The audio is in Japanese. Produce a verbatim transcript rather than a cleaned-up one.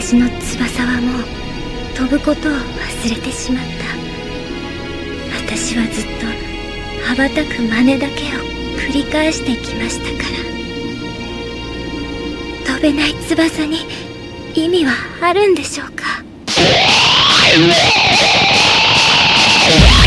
私の翼はもう飛ぶことを忘れてしまった。私はずっと羽ばたく真似だけを繰り返してきましたから。飛べない翼に意味はあるんでしょうか。